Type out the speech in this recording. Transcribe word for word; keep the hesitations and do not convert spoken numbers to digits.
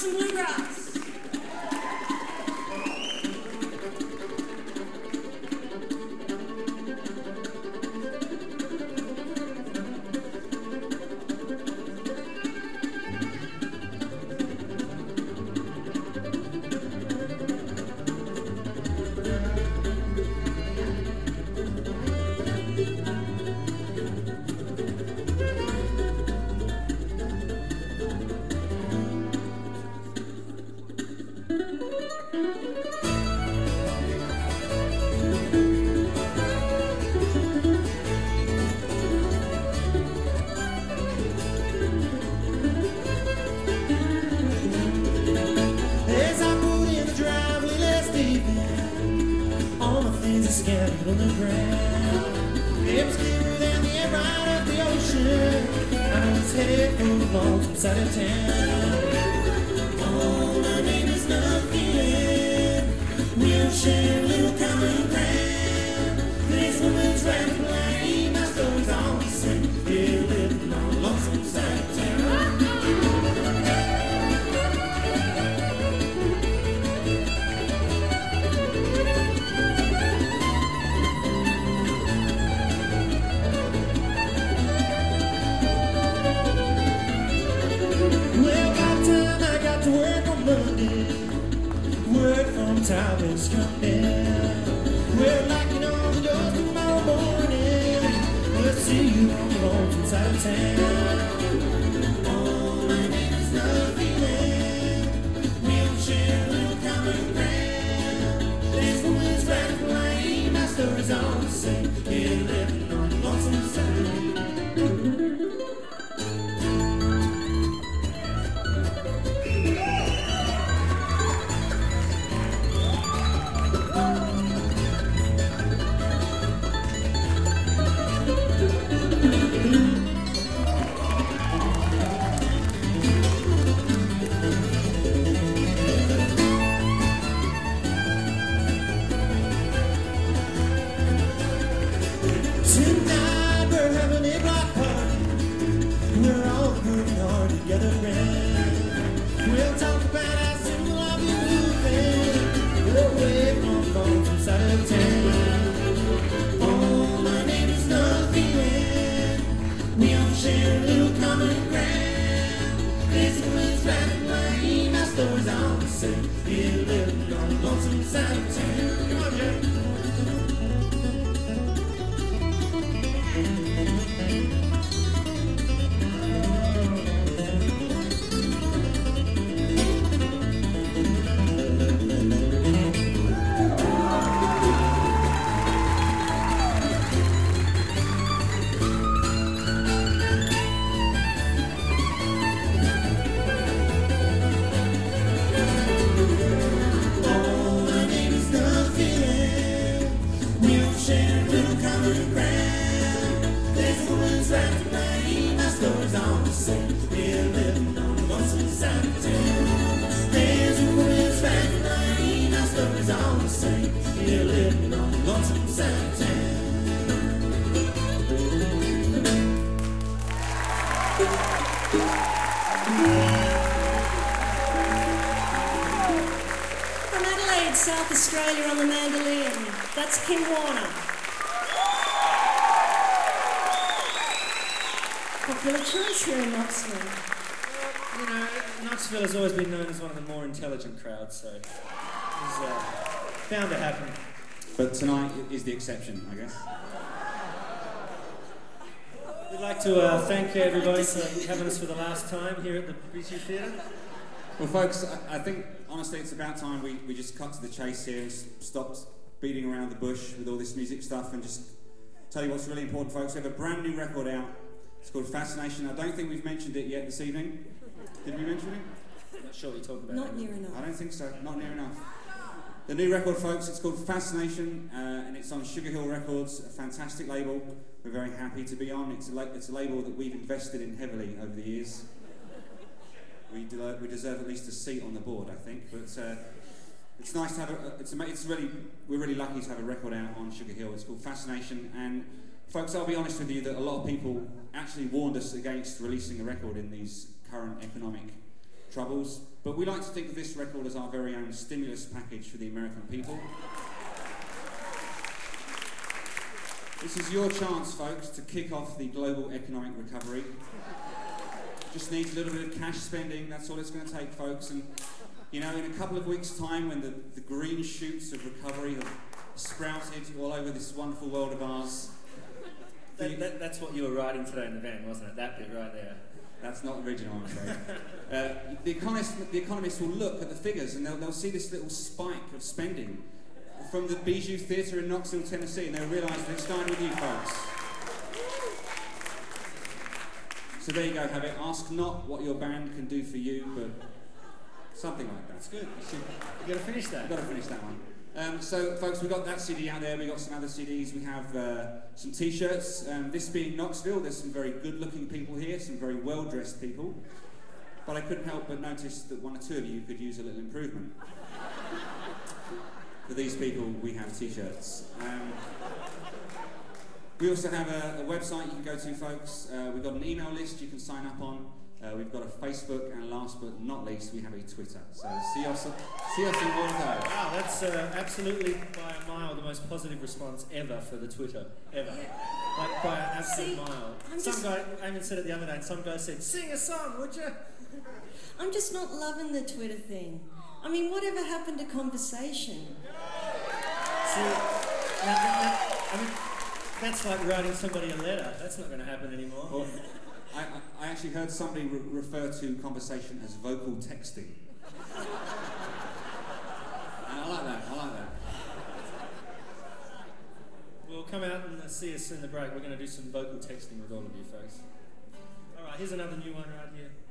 some bluegrass. Scattered on the ground. It was clearer than the air right up the ocean. I was headed for the lonesome side of town. Oh, my name is nothing. We'll share a little common ground. This woman's right to blame. My story's all the same. Here living on the lonesome side of town. Time is coming. We're knocking on the doors tomorrow morning. We'll see you on the lonesome side of town. Oh, my name is nothing. We'll share a little common ground. This woman's right to blame. My story's all the same. Here living on the lonesome side. South Australia on the mandolin. That's Kim Warner. Popular choice here in Knoxville. You know, Knoxville has always been known as one of the more intelligent crowds, so it was uh, bound to happen. But tonight is the exception, I guess. We'd like to uh, thank everybody for having us for the last time here at the B T Theatre. Well, folks, I, I think, honestly, it's about time we, we just cut to the chase here and s- stopped beating around the bush with all this music stuff and just tell you what's really important, folks. We have a brand new record out. It's called Fascination. I don't think we've mentioned it yet this evening. Did we mention it? I'm not sure what you're talking about. Not near enough. I don't think so. Not near enough. The new record, folks, it's called Fascination, uh, and it's on Sugar Hill Records, a fantastic label. We're very happy to be on. It's a, la- it's a label that we've invested in heavily over the years. We, de- we deserve at least a seat on the board, I think. But uh, it's nice to have a. It's, a, it's really we're really lucky to have a record out on Sugar Hill. It's called Fascination, and folks, I'll be honest with you that a lot of people actually warned us against releasing a record in these current economic troubles. But we like to think of this record as our very own stimulus package for the American people. This is your chance, folks, to kick off the global economic recovery. Just needs a little bit of cash spending, that's all it's going to take, folks. And, you know, in a couple of weeks' time, when the, the green shoots of recovery have sprouted all over this wonderful world of ours... That, that, that's what you were writing today in the van, wasn't it? That bit right there. That's not original, I'm afraid. uh, the, economists, the economists will look at the figures and they'll, they'll see this little spike of spending from the Bijou Theatre in Knoxville, Tennessee, and they'll realise that it started with you folks. So there you go, have it. Ask not what your band can do for you, but something like that. That's good. You've got to finish that. You've got to finish that one. Um, so, folks, we've got that C D out there, we've got some other C Ds, we have uh, some T-shirts. Um, this being Knoxville, there's some very good-looking people here, some very well-dressed people. But I couldn't help but notice that one or two of you could use a little improvement. For these people, we have T-shirts. Um, we also have a, a website you can go to, folks. Uh, we've got an email list you can sign up on. Uh, we've got a Facebook, and last but not least, we have a Twitter. So see us, see us in all of those. Wow, that's uh, absolutely by a mile the most positive response ever for the Twitter, ever. Yeah. Like by an absolute See, mile. I'm Some just- guy, Eamon said it the other day, and some guy said, "Sing a song, would you?" I'm just not loving the Twitter thing. I mean, whatever happened to conversation? See, now, that, that, I mean, that's like writing somebody a letter. That's not going to happen anymore. Well, I, I, I actually heard somebody re- refer to conversation as vocal texting. And I like that, I like that. Well, come out and uh, see us in the break. We're going to do some vocal texting with all of you folks. All right, here's another new one right here.